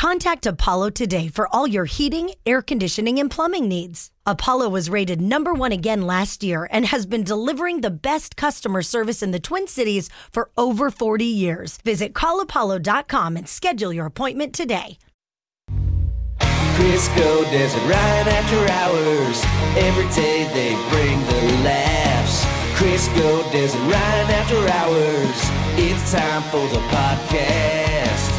Contact Apollo today for all your heating, air conditioning, and plumbing needs. Apollo was rated #1 again last year and has been delivering the best customer service in the Twin Cities for over 40 years. Visit callapollo.com and schedule your appointment today. Crisco Desert right after hours. Every day they bring the laughs. Crisco Desert right after hours. It's time for the podcast.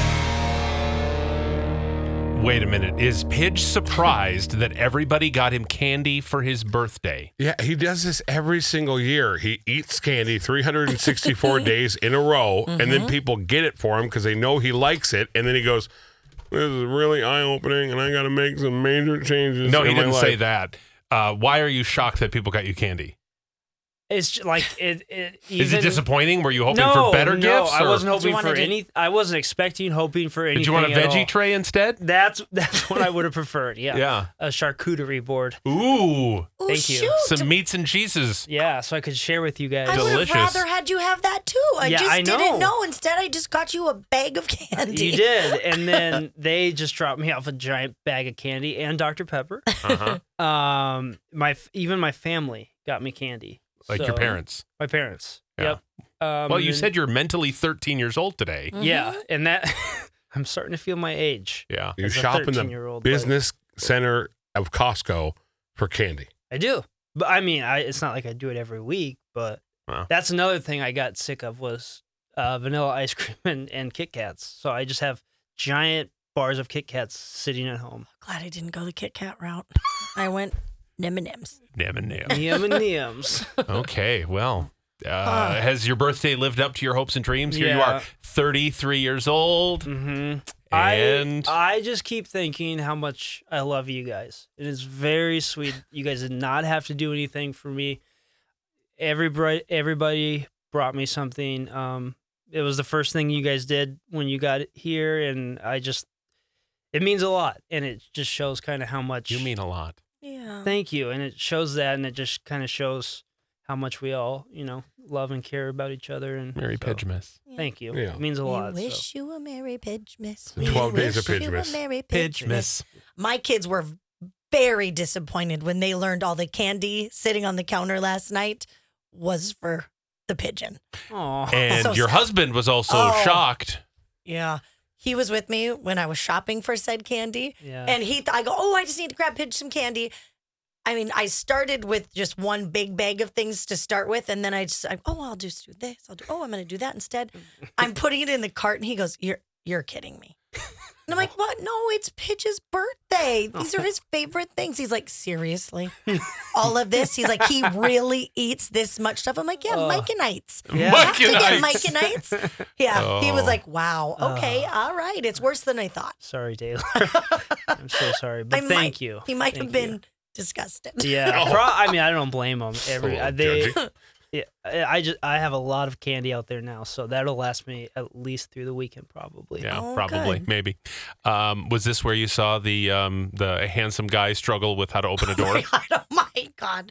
Wait a minute. Is Pidge surprised that everybody got him candy for his birthday? Yeah, he does this every single year. He eats candy 364 days in a row, and then people get it for him because they know he likes it, and then he goes, "This is really eye-opening, and I got to make some major changes." No, he in my didn't life." say that. Why are you shocked that people got you candy? It's like it Is it disappointing? Were you hoping no, for better no, gifts? I or- wasn't Did you hoping for wanna do- any. I wasn't hoping for anything. Did you want a at veggie all. tray instead? That's what I would have preferred. Yeah. Yeah. A charcuterie board. Ooh, Thank you. Shoot. some meats and cheeses. Yeah, so I could share with you guys. I would Delicious. have rather had you have that too. I Yeah, just I know. didn't know. Instead, I just got you a bag of candy. You did, and then they just dropped me off a giant bag of candy and Dr. Pepper. Uh-huh. Even my family got me candy. Like your So- parents. My parents. Yeah. Yep. Well, you and- said you're mentally 13 years old today. Yeah, and that I'm starting to feel my age. Yeah. You as a shop in the 13-year-old, but- business center of Costco for candy. I do, but I mean, it's not like I do it every week. But Wow. that's another thing I got sick of was vanilla ice cream and Kit Kats. So I just have giant bars of Kit Kats sitting at home. Glad I didn't go the Kit Kat route. I went M&M's. Yum and yums. Okay, well, has your birthday lived up to your hopes and dreams? Here you Yeah. are, 33 years old. Mm-hmm. And I just keep thinking how much I love you guys. It is very sweet. You guys did not have to do anything for me. Everybody brought me something. It was the first thing you guys did when you got here, and it means a lot, and it just shows kind of how much you mean a lot. Yeah. Thank you, and it shows that, and it just kind of shows how much we all, love and care about each other. And Merry so, Pidgemas. Thank you. Yeah. It means a lot. We so. wish you a Merry Pidgemas. The 12 We days of wish you a Pidgemas. Merry Pidgemas. Pidgemas. My kids were very disappointed when they learned all the candy sitting on the counter last night was for the pigeon. Aw. And So your sad. husband was also Oh. shocked. Yeah. He was with me when I was shopping for said candy. Yeah. And I go, oh, I just need to grab Pidge some candy. I mean, I started with just one big bag of things to start with. And then I'll just do this. I'm going to do that instead. I'm putting it in the cart. And he goes, you're kidding me. And I'm like, what? No, it's Pidge's birthday. These are his favorite things. He's like, seriously? All of this? He's like, he really eats this much stuff? I'm like, yeah, Micanites. Yeah. I have to get Micanites. Micanites. Yeah. He was Oh. like, wow. Okay. All right. It's worse than I thought. Sorry, Taylor. I'm so sorry, but thank you. He might have Thank been you. disgusted. Yeah, I mean, I don't blame them. judgy. Yeah, I have a lot of candy out there now, so that'll last me at least through the weekend, probably. Yeah, Oh, probably, good. maybe. Was this where you saw the handsome guy struggle with how to open a door? Oh my God.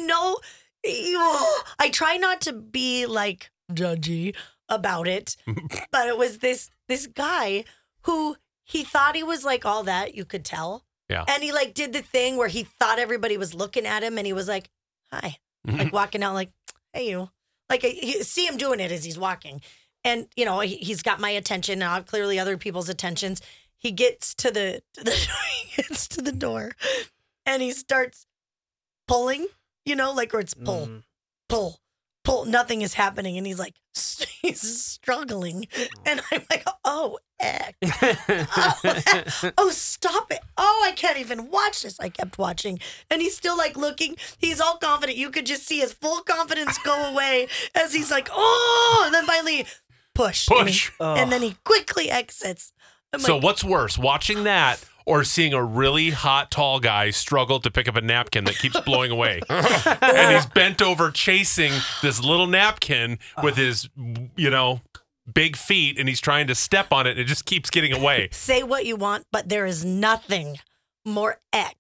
I try not to be like judgy about it, but it was this guy who he thought he was like all that, you could tell. Yeah. And he like did the thing where he thought everybody was looking at him and he was like, hi. Like walking out like, hey, you. Like you see him doing it as he's walking. And, he's got my attention now, clearly other people's attentions. He gets to the he gets to the door and he starts pulling, like where it's pull, pull, pull. Nothing is happening. And he's like, he's struggling. And I'm like, oh, heck. Oh, stop it. Oh, I can't even watch this. I kept watching. And he's still like looking. He's all confident. You could just see his full confidence go away as he's like, oh, and then finally push. And then he quickly exits. I'm So like, what's worse, watching that or seeing a really hot, tall guy struggle to pick up a napkin that keeps blowing away? And he's bent over chasing this little napkin with his, big feet, and he's trying to step on it, and it just keeps getting away. say what you want, but there is nothing more eck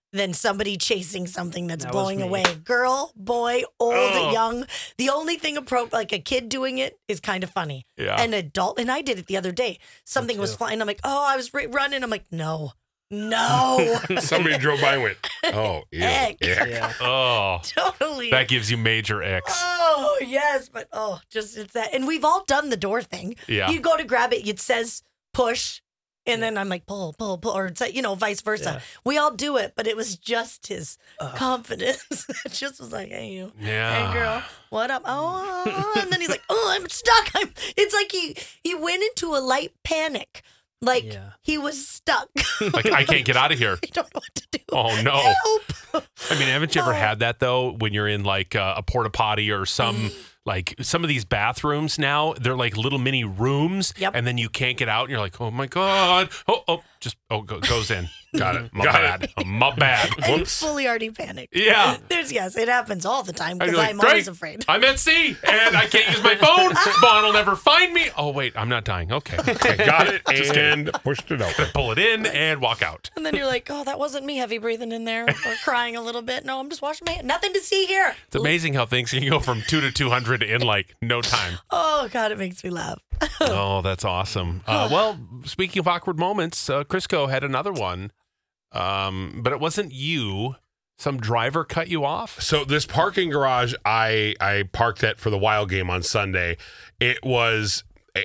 than somebody chasing something that's That was blowing me. away. Girl, boy, old, Oh. young. The only thing like a kid doing it is kind of funny. Yeah. An adult, and I did it the other day. Something was too. flying. I'm like, oh, I was running. I'm like, no. Somebody drove by and went, oh, ew. Heck. Ick. Yeah. Oh, Totally. that gives you major icks. Oh, yes. But just it's that. And we've all done the door thing. Yeah. You go to grab it, it says push. And then I'm like, pull, or it's like, vice versa. Yeah. We all do it, but it was just his confidence. It just was like, hey, you. Yeah. Hey, girl, what up? Oh, and then he's like, oh, I'm stuck. It's like he went into a light panic. Like Yeah. he was stuck. Like, I can't get out of here. I don't know what to do. Oh, no. Help. I mean, haven't you ever had that though? When you're in like a porta potty or some of these bathrooms now, they're like little mini rooms, Yep. and then you can't get out, and you're like, oh my god, goes in. Got it. My Got bad. My bad. And you Whoops. fully already panicked. Yeah. Yes, it happens all the time And because you're like, I'm always "Great, afraid. I'm at sea and I can't use my phone. Vaughn will never find me. Oh wait, I'm not dying. Okay. I got it and pushed it open. Pull it in and walk out. And then you're like, oh, that wasn't me heavy breathing in there or crying a little bit. No, I'm just washing my hands. Nothing to see here. It's amazing how things can go from 2 to 200 in like no time. Oh, God, it makes me laugh. Oh, that's awesome. Well, speaking of awkward moments, Crisco had another one, but it wasn't you. Some driver cut you off? So this parking garage I parked at for the Wild game on Sunday. It's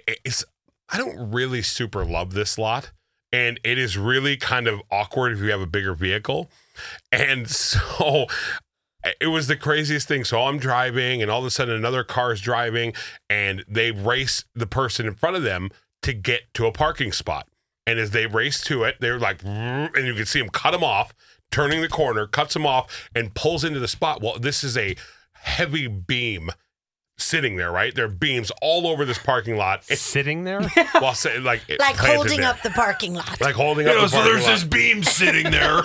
I don't really super love this lot, and it is really kind of awkward if you have a bigger vehicle. And so it was the craziest thing. So I'm driving, and all of a sudden another car is driving, and they race the person in front of them to get to a parking spot. And as they race to it, they're like, and you can see him cut him off, turning the corner, cuts him off, and pulls into the spot. Well, this is a heavy beam sitting there, right? There are beams all over this parking lot. Sitting there? While like planted holding there. up the parking lot. Like holding up the so parking there's lot. this beam sitting there.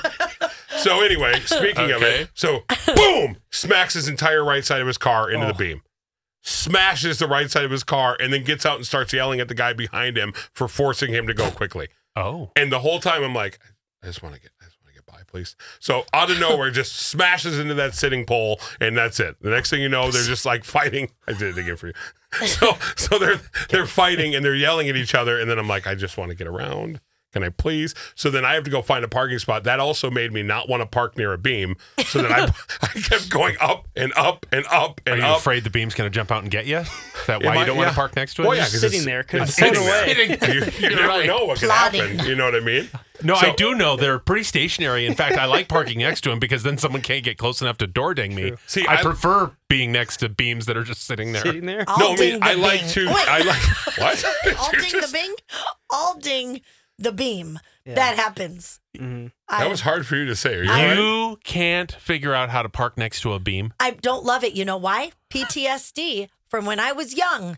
So anyway, speaking of Okay. it, so boom, smacks his entire right side of his car into the beam. Smashes the right side of his car and then gets out and starts yelling at the guy behind him for forcing him to go quickly. Oh. And the whole time I'm like, I just want to get by, please. So out of nowhere, just smashes into that sitting pole, and that's it. The next thing you know, they're just like fighting. I did it again for you. So they're fighting and they're yelling at each other, and then I'm like, I just want to get around. Can I please? So then I have to go find a parking spot. That also made me not want to park near a beam. So then I kept going up and up and up Are and you up. afraid the beam's going to jump out and get you? Is that why Am you I- don't want yeah. to park next to it? Well, yeah, Just 'cause sitting it's- there, couldn't it's get sitting away. there. You never right. know what can Plotting. happen. You know what I mean? No, So- I do know they're pretty stationary. In fact, I like parking next to them because then someone can't get close enough to door ding me. See, I I- prefer being next to beams that are just sitting there. Sitting there. I'll No, I ding mean the I like bing. to. Wait, I like what? I'll You ding just- the bing. I'll ding the beam. Yeah. That happens. Mhm. That was hard for you to say. Are you I- all right? You can't figure out how to park next to a beam. I don't love it. You know why? PTSD from when I was young.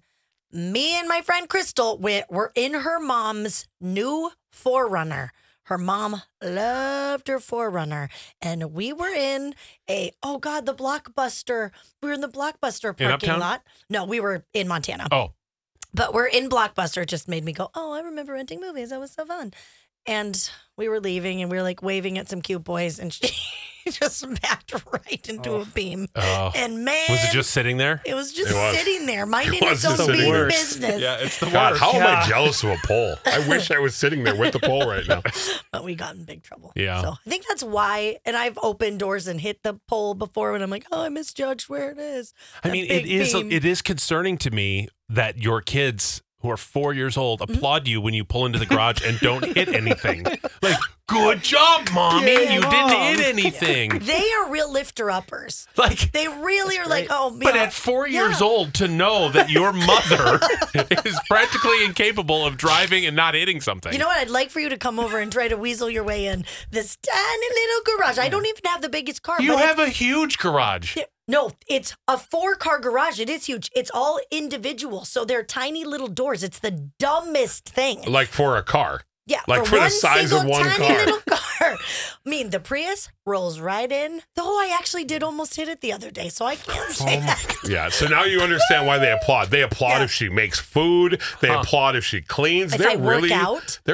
Me and my friend Crystal were in her mom's new 4Runner. Her mom loved her 4Runner. And we were in the Blockbuster. We were in the Blockbuster In parking Uptown? lot. No, we were in Montana. Oh, But we're in Blockbuster. It just made me go, oh, I remember renting movies. That was so fun. And we were leaving and we were like waving at some cute boys and she just backed right into a beam. And man, was it just sitting there? it was just It was. sitting there, minding It was its own just sitting beam there. business. it's the God, worst. how am I Yeah. jealous of a pole? I wish I was sitting there with the pole right now. But we got in big trouble. Yeah. So I think that's why. And I've opened doors and hit the pole before when I'm like, oh, I misjudged where it is. I That mean, big beam. it is concerning to me that your kids who are 4 years old Mm-hmm. applaud you when you pull into the garage and don't hit anything. Like, good job, mommy. Good You mom. didn't hit anything. They are real lifter uppers. Like, They really are like, oh, but yeah. at 4 years Yeah. old, to know that your mother is practically incapable of driving and not hitting something. You know what? I'd like for you to come over and try to weasel your way in this tiny little garage. I don't even have the biggest car. You but have a huge garage. No, it's a 4-car garage. It is huge. It's all individual. So they're tiny little doors. It's the dumbest thing. Like for a car. Yeah, Like for the one size of single one tiny car. little car. I mean, the Prius rolls right in. Though I actually did almost hit it the other day, so I can't say that. Yeah. So now you understand why they applaud. They applaud Yeah. if she makes food. They applaud if she cleans. If They're I work really out. they're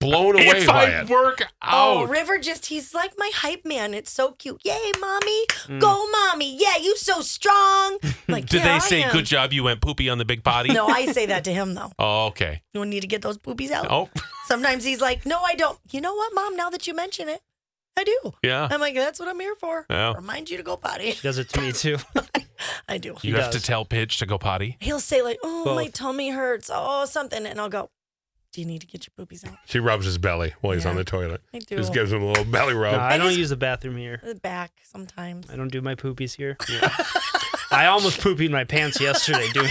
blown away If by I it. work Oh, out. River he's like my hype man. It's so cute. Yay, mommy. Go, mommy. Yeah, you so strong. Like, Did yeah, they I say, am. good job, you went poopy on the big potty? No, I say that to him, though. Oh, okay. You need to get those boobies out. Oh, Sometimes he's like, no, I don't. You know what, Mom? Now that you mention it, I do. yeah. I'm like, that's what I'm here for. Yeah. Remind you to go potty. Does it to me too. I do. You have does. to tell Pidge to go potty. He'll say like, oh, my Both. tummy hurts. Oh, something. And I'll go, do you need to get your boobies out? She rubs his belly while he's Yeah. on the toilet. I do. Just gives him a little belly rub. No, I don't just- use the bathroom here. The back sometimes. I don't do my poopies here. I almost poopied my pants yesterday doing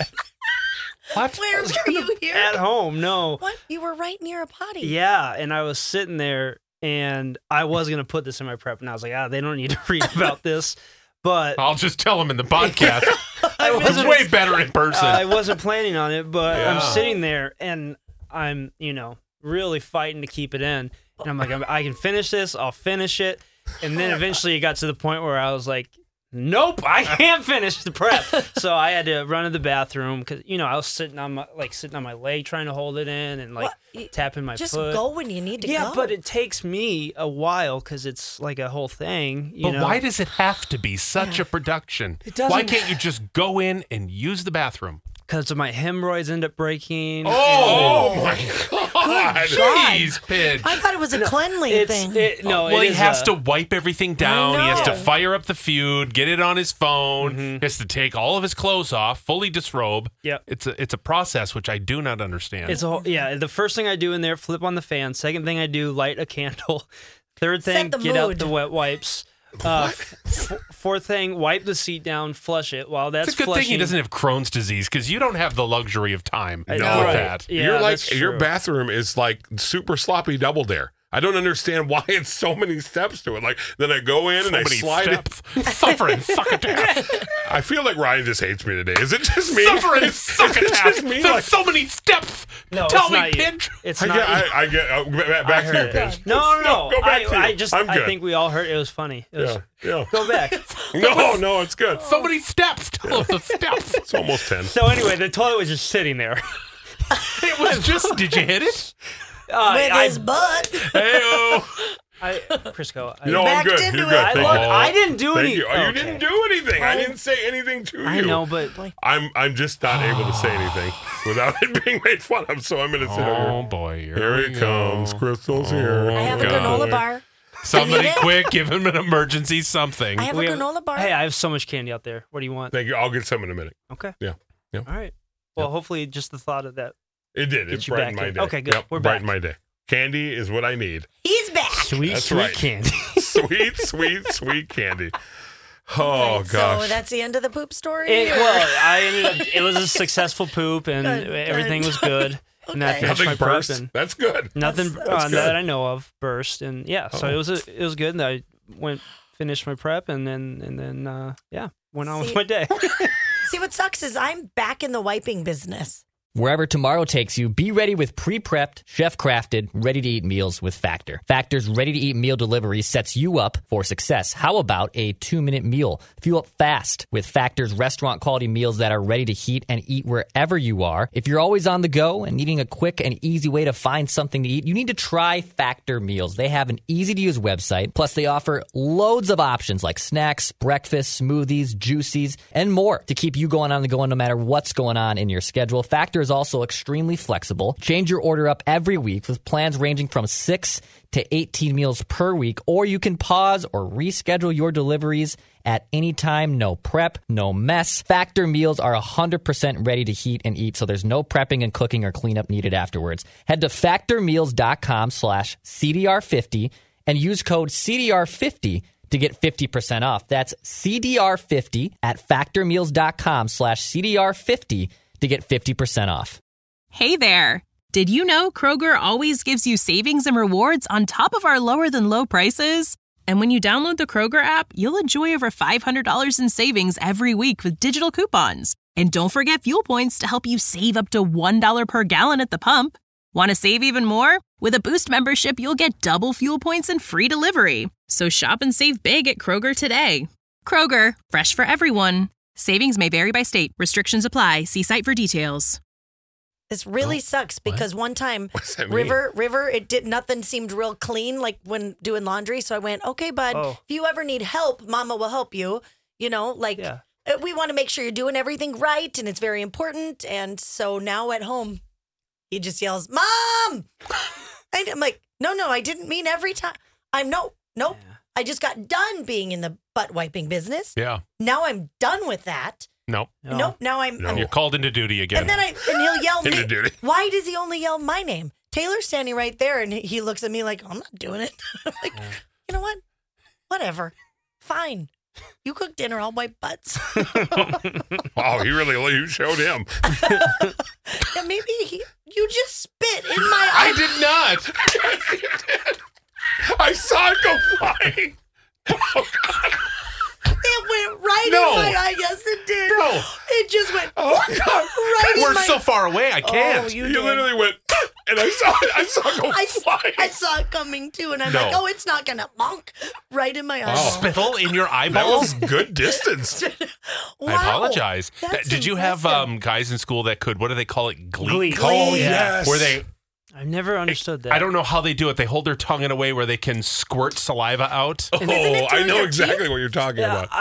What? Where were you here? at home. No. What? You were right near a potty. Yeah, and I was sitting there and I was gonna put this in my prep, and I was like, they don't need to read about this. But I'll just tell him in the podcast. I It's wasn't- way better in person. I wasn't planning on it, but Yeah. I'm sitting there and I'm, really fighting to keep it in. And I'm like, I can finish this. I'll finish it. And then eventually it got to the point where I was like, nope, I can't finish the prep. So I had to run to the bathroom because, I was sitting on my leg trying to hold it in and What? You- tapping my Just foot. go when you need to Yeah, go. but it takes me a while because it's like a whole thing. You But know? why does it have to be such a production? It doesn't- Why can't you just go in and use the bathroom? Because my hemorrhoids end up breaking. Oh my God! Jeez, Pidge. I thought it was a cleanly thing. No, Well, it he is has a- to wipe everything down. He has to know. fire up the feud, get it on his phone. He has to take all of his clothes off, fully disrobe. Yep. It's a process which I do not understand. It's a whole, yeah. The first thing I do in there, flip on the fan. Second thing I do, light a candle. Third thing, Set the get out mood. the wet wipes. Fourth thing, wipe the seat down, flush it. While that's it's a good flushing, thing he doesn't have Crohn's disease because you don't have the luxury of time I with know, right. that. Yeah, You're like that's your true. bathroom is like super sloppy double dare. I don't understand why it's so many steps to it. Like then I go in and I Somebody slide it. Suffering succotash. I feel like Ryan just hates me today. Is it just me? Suffering Is it succotash. just me? There's Like, so many steps. No, Tell it's me, not you. Pidge. It's I not. get. I get. Back to you, heard it. Pidge. No. Go back to you. I just. I'm I good. think we all heard it was funny. It was, Yeah. Go back. No, it's good. So many steps. Tell us the steps. It's almost 10. So anyway, the toilet was just sitting there. It was just. Did you hit it? With I, his butt. Hey-oh. Crisco. No, I'm Backed good. into You're it. good. I Thank look, you. I didn't do Thank any. you. Oh, you okay. didn't do anything. I didn't say anything to you. I know, but I'm just not able to say anything without it being made fun of. So I'm going to sit over Oh here. boy, Here we it go. comes. Crystal's here. I have a God. granola bar. Somebody I need it. quick, give him an emergency something. I have a we granola bar. Hey, I have so much candy out there. What do you want? Thank you. I'll get some in a minute. Okay. Yeah. All right. Well, hopefully, just the thought of that. It did. Get It you brightened back my in. day. Okay, good. Yep, We're brightened back. my day. Candy is what I need. He's back. Sweet, That's sweet right. candy. Sweet candy. Oh, So gosh. that's the end of the poop story? I ended up. It was a successful poop, and Good, everything good. was good. And I Okay. finished Nothing my prep, burst. and That's good. nothing That's good. that I know of burst, and yeah. So Oh. it was good. And I finished my prep, and then went on with See- my day. See, what sucks is I'm back in the wiping business. Wherever tomorrow takes you, be ready with pre-prepped, chef-crafted, ready-to-eat meals with Factor. Factor's ready-to-eat meal delivery sets you up for success. How about a 2-minute meal? Fuel up fast with Factor's restaurant-quality meals that are ready to heat and eat wherever you are. If you're always on the go and needing a quick and easy way to find something to eat, you need to try Factor Meals. They have an easy-to-use website, plus they offer loads of options like snacks, breakfast, smoothies, juices, and more to keep you going on the go no matter what's going on in your schedule. Factor is also extremely flexible. Change your order up every week with plans ranging from 6 to 18 meals per week, or you can pause or reschedule your deliveries at any time. No prep, no mess. Factor meals are 100% ready to heat and eat, so there's no prepping and cooking or cleanup needed afterwards. Head to factormeals.com/CDR50 and use code CDR50 to get 50% off. That's CDR50 at factormeals.com/CDR50 to get 50% off. Hey there! Did you know Kroger always gives you savings and rewards on top of our lower than low prices? And when you download the Kroger app, you'll enjoy over $500 in savings every week with digital coupons. And don't forget fuel points to help you save up to $1 per gallon at the pump. Want to save even more? With a Boost membership, you'll get double fuel points and free delivery. So shop and save big at Kroger today. Kroger, fresh for everyone. Savings may vary by state. Restrictions apply. See site for details. This really sucks because one time What's that mean? River, nothing seemed real clean like when doing laundry. So I went, okay, bud, Oh. if you ever need help, Mama will help you. You know, like Yeah. we want to make sure you're doing everything right, and it's very important. And so now at home, he just yells, "Mom!" And I'm like, no, I didn't mean every time. Nope. Yeah. I just got done being in the butt wiping business. Yeah. Now I'm done with that. No. No. Nope. Now I'm. You're called into duty again. And then he'll yell Into me. duty. Why does he only yell my name? Taylor's standing right there, and he looks at me like, I'm not doing it. I'm like, you know what? Whatever. Fine. You cook dinner, I'll wipe butts. Oh, you showed him. And maybe you just spit in my I eye. did not. Yes, you did. I saw it go flying. Oh, God. It went right No. in my eye. Yes, it did. No. It just went Oh, God. right in We're my so far away. I can't. Oh, you You did. literally went, and I saw it go flying. I saw it coming too, and I'm No. like, oh, it's not gonna bonk right in my eye. Oh. Spittle in your That eyeballs. was good distance. Wow. I apologize. That's Did you have impressive. guys in school that could, what do they call it? Gleek. Oh, Gleek. yes. Where they, I've never understood that. I don't know how they do it. They hold their tongue in a way where they can squirt saliva out. Oh, isn't it I through know your exactly teeth? what you're talking Yeah, about.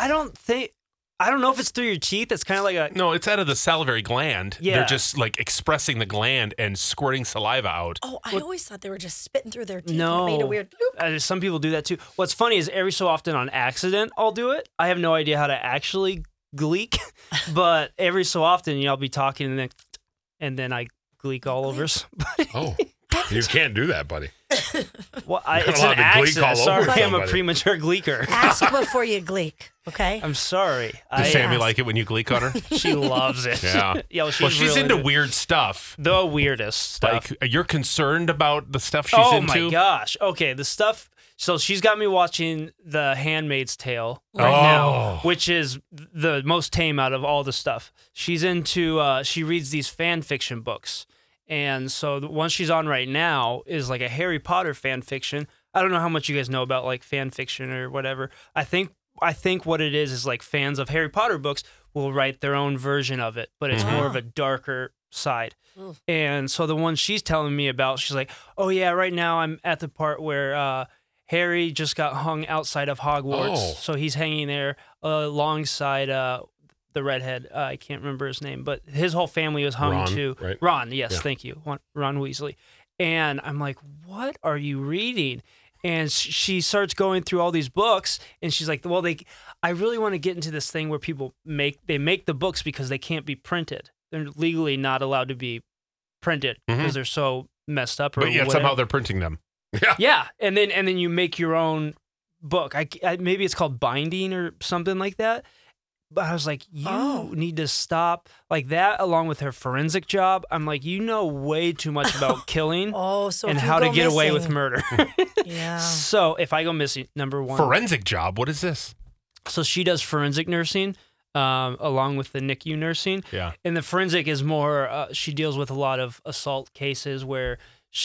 I don't know if it's through your teeth. It's kind of like a. No, it's out of the salivary gland. Yeah. They're just like expressing the gland and squirting saliva out. Oh, I always thought they were just spitting through their teeth. No. And it made a weird loop. Some people do that too. What's funny is every so often on accident I'll do it. I have no idea how to actually gleek, but every so often I'll be talking and then I gleek all over. Oh, you can't do that, buddy. Well, You're it's allowed an to gleek all accident. over Sorry, I'm a somebody. premature gleeker. Ask before you gleek, okay? I'm sorry. Does Sammy asked. like it when you gleek on her? She loves it. Yeah. Yo, Well, she's really into weird stuff. the weirdest stuff. Like, you're concerned about the stuff she's Oh into? my gosh. Okay, the stuff. So she's got me watching The Handmaid's Tale right Oh. now, which is the most tame out of all the stuff. She's into. She reads these fan fiction books, and so the one she's on right now is like a Harry Potter fan fiction. I don't know how much you guys know about like fan fiction or whatever. I think what it is like fans of Harry Potter books will write their own version of it, but it's more of a darker side. And so the one she's telling me about, she's like, "Oh yeah, right now I'm at the part where Harry just got hung outside of Hogwarts, Oh. so he's hanging there alongside the redhead. I can't remember his name, but his whole family was hung Ron, too. right? Ron, yes, Yeah. thank you, Ron Weasley." And I'm like, "What are you reading?" And she starts going through all these books, and she's like, "Well, I really want to get into this thing where people make the books because they can't be printed. They're legally not allowed to be printed because they're so messed up." Or But yet whatever. somehow they're printing them. Yeah, and then you make your own book. I maybe it's called binding or something like that. But I was like, you need to stop like that. Along with her forensic job, I'm like, you know way too much about killing Oh, so and if you how to go get away with missing- murder. Yeah. So if I go missing, number one, Forensic job. What is this? so she does forensic nursing. Along with the NICU nursing. Yeah. And the forensic is more, she deals with a lot of assault cases where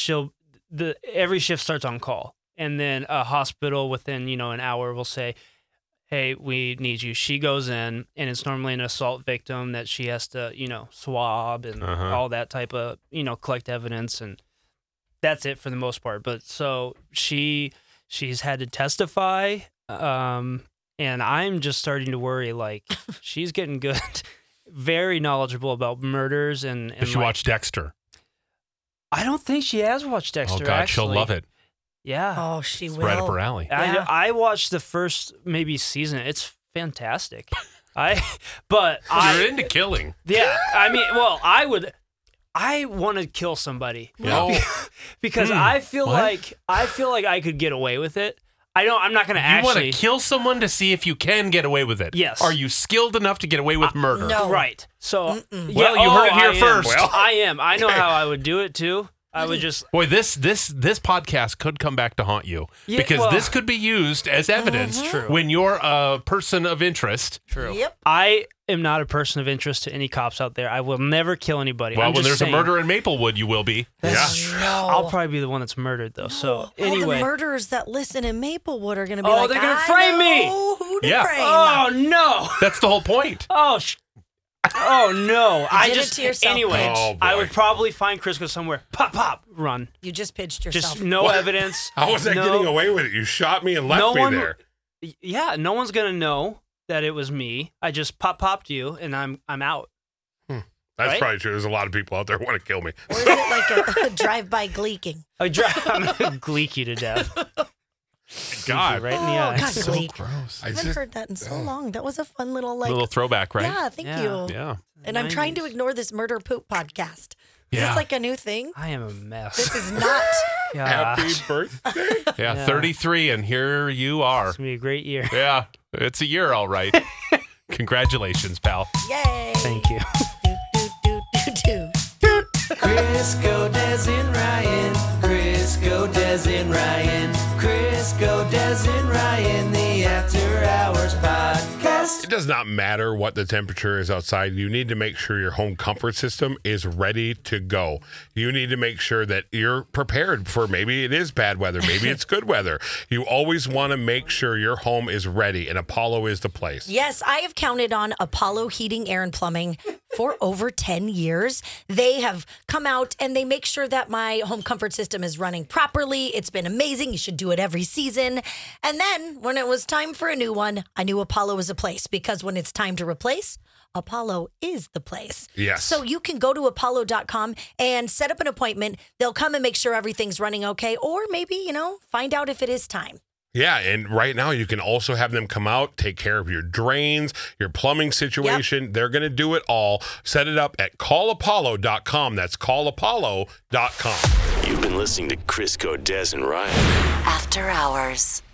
every shift starts on call. And then a hospital within, an hour will say, "Hey, we need you." She goes in, and it's normally an assault victim that she has to, swab and all that type of, collect evidence. And that's it for the most part. But so she's had to testify. And I'm just starting to worry, like, she's getting good, very knowledgeable about murders. And Did she watch Dexter? I don't think she has watched Dexter, Oh, God, actually. she'll love it. Yeah. Oh, she It's will. right up her alley. Yeah. I watched the first maybe season. It's fantastic. You're into killing. Yeah, I want to kill somebody. Yeah. Because I feel what? like I could get away with it. I'm not going to You want actually. to kill someone to see if you can get away with it. Yes. Are you skilled enough to get away with murder? no. Right. So, Well, you heard it here I am. first. Well. I am. I know how I would do it too. I would just. Boy, this podcast could come back to haunt you Yeah, because well- this could be used as evidence True. when you're a person of interest. True. Yep. I am not a person of interest to any cops out there. I will never kill anybody. Well, I'm when just there's saying. a murder in Maplewood, you will be. No. I'll probably be the one that's murdered though. So All anyway. the murderers that listen in Maplewood are going to be Oh, like, they're gonna "I frame me." know who to Yeah. frame. Oh no! That's the whole point. Oh, Oh no! I did it just to yourself, anyway. Mitch. Oh, boy. I would probably find Crisco somewhere. Pop, pop, run. You just pitched yourself. Just no evidence. How was that no, getting away with it? You shot me and left No me one- there. Yeah, no one's gonna know that it was me. I just popped you, and I'm out. That's Right? probably true. There's a lot of people out there who want to kill me. Or is it like a drive-by gleeking? I'm gonna gleek you to death. God. Right in the eye. God, So gleek. gross. I haven't heard that in so long. That was a fun little Little throwback, right? Yeah, thank Yeah. you. Yeah. And I'm trying to 90s. ignore this murder poop podcast. Is Yeah. this like a new thing? I am a mess. This is not. Happy Gosh, birthday. Yeah. Yeah. 33, and here you are. it's gonna be a great year. Yeah. It's a year, all right. Congratulations, pal. Yay. Thank you. Do. Crisco, Des, and Ryan. Crisco, Des, and Ryan. Crisco, Des, and Ryan. The After Hours Podcast. It does not matter what the temperature is outside. You need to make sure your home comfort system is ready to go. You need to make sure that you're prepared for maybe it is bad weather, maybe it's good weather. You always want to make sure your home is ready, and Apollo is the place. Yes, I have counted on Apollo Heating, Air, and Plumbing for over 10 years. They have come out and they make sure that my home comfort system is running properly. It's been amazing. You should do it every season. And then when it was time for a new one, I knew Apollo was a place because when it's time to replace, Apollo is the place. Yes. So you can go to apollo.com and set up an appointment. They'll come and make sure everything's running okay, or maybe, find out if it is time. Yeah, and right now you can also have them come out, take care of your drains, your plumbing situation. They're going to do it all. Set it up at callapollo.com. That's callapollo.com. You've been listening to Crisco, Des, and Ryan. After Hours.